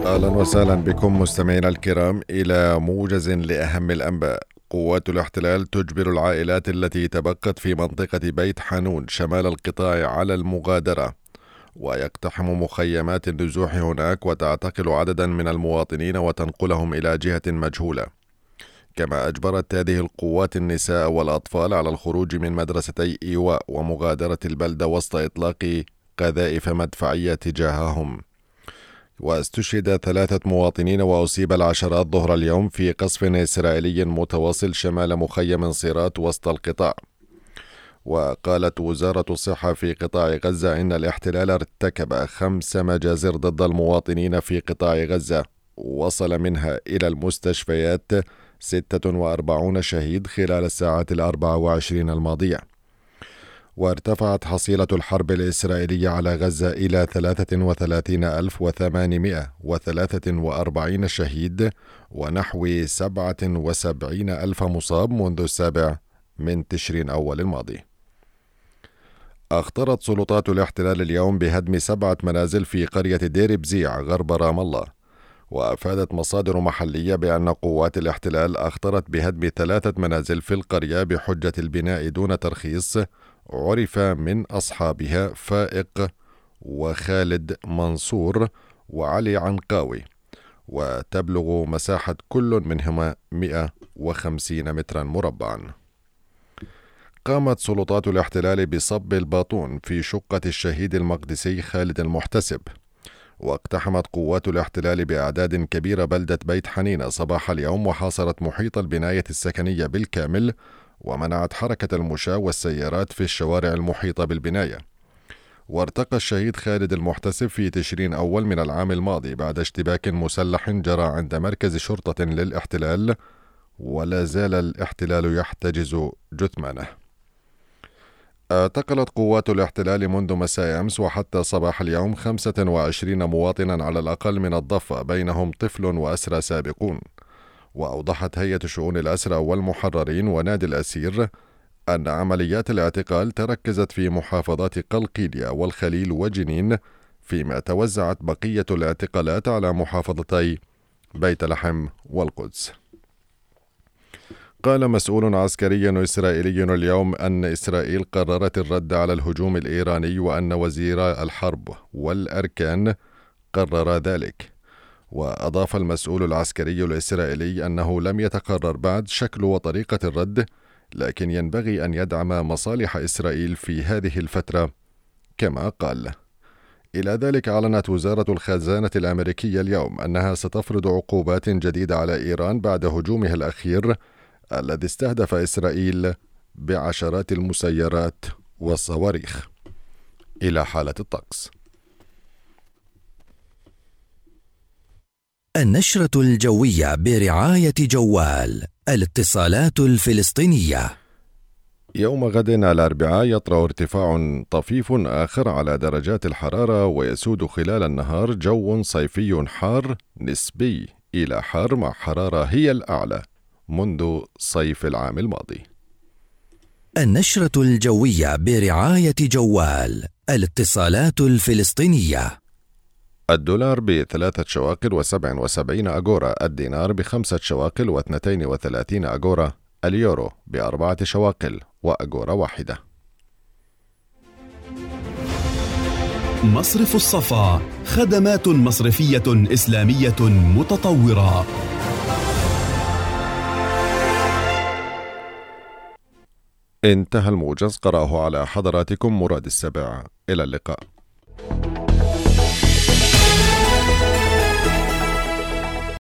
أهلا وسهلا بكم مستمعينا الكرام إلى موجز لأهم الأنباء. قوات الاحتلال تجبر العائلات التي تبقت في منطقة بيت حانون شمال القطاع على المغادرة، ويقتحم مخيمات النزوح هناك وتعتقل عددا من المواطنين وتنقلهم إلى جهة مجهولة. كما أجبرت هذه القوات النساء والأطفال على الخروج من مدرستي إيواء ومغادرة البلدة وسط إطلاق قذائف مدفعية تجاههم. واستشهد 3 مواطنين وأصيب العشرات ظهر اليوم في قصف إسرائيلي متواصل شمال مخيم صيرات وسط القطاع. وقالت وزارة الصحة في قطاع غزة إن الاحتلال ارتكب 5 مجازر ضد المواطنين في قطاع غزة، وصل منها إلى المستشفيات 46 شهيد خلال الساعات 24 الماضية. وارتفعت حصيلة الحرب الإسرائيلية على غزة إلى 33,843 شهيد ونحو 77,000 مصاب منذ 7 تشرين أول الماضي. أخطرت سلطات الاحتلال اليوم بهدم 7 منازل في قرية دير بزيع غرب رام الله. وأفادت مصادر محلية بأن قوات الاحتلال أخطرت بهدم 3 منازل في القرية بحجة البناء دون ترخيص، عرف من أصحابها فائق وخالد منصور وعلي عنقاوي، وتبلغ مساحة كل منهما 150 مترا مربعا. قامت سلطات الاحتلال بصب الباطون في شقة الشهيد المقدسي خالد المحتسب. واقتحمت قوات الاحتلال بأعداد كبيرة بلدة بيت حنينة صباح اليوم، وحاصرت محيط البناية السكنية بالكامل، ومنعت حركة المشاة والسيارات في الشوارع المحيطة بالبناية. وارتقى الشهيد خالد المحتسب في تشرين أول من العام الماضي بعد اشتباك مسلح جرى عند مركز شرطة للاحتلال، ولا زال الاحتلال يحتجز جثمانه. اعتقلت قوات الاحتلال منذ مساء أمس وحتى صباح اليوم 25 مواطنا على الأقل من الضفة، بينهم طفل وأسرى سابقون. وأوضحت هيئة شؤون الأسرى والمحررين ونادي الأسير أن عمليات الاعتقال تركزت في محافظات قلقيلية والخليل وجنين، فيما توزعت بقية الاعتقالات على محافظتي بيت لحم والقدس. قال مسؤول عسكري إسرائيلي اليوم أن إسرائيل قررت الرد على الهجوم الإيراني، وأن وزير الحرب والأركان قرر ذلك. وأضاف المسؤول العسكري الإسرائيلي أنه لم يتقرر بعد شكل وطريقة الرد، لكن ينبغي أن يدعم مصالح إسرائيل في هذه الفترة كما قال. إلى ذلك أعلنت وزارة الخزانة الأمريكية اليوم أنها ستفرض عقوبات جديدة على إيران بعد هجومها الأخير الذي استهدف إسرائيل بعشرات المسيرات والصواريخ. إلى حالة الطقس. النشرة الجوية برعاية جوال الاتصالات الفلسطينية. يوم غد الأربعاء يطرأ ارتفاع طفيف آخر على درجات الحرارة، ويسود خلال النهار جو صيفي حار نسبي إلى حار، مع حرارة هي الأعلى منذ صيف العام الماضي. النشرة الجوية برعاية جوال الاتصالات الفلسطينية. الدولار ب3 شواقل و77 أغورا، الدينار ب5 شواقل و32 أغورا، اليورو ب4 شواقل وأغورا واحدة. مصرف الصفا، خدمات مصرفية إسلامية متطورة. انتهى الموجز، قرأه على حضراتكم مراد السبع. إلى اللقاء.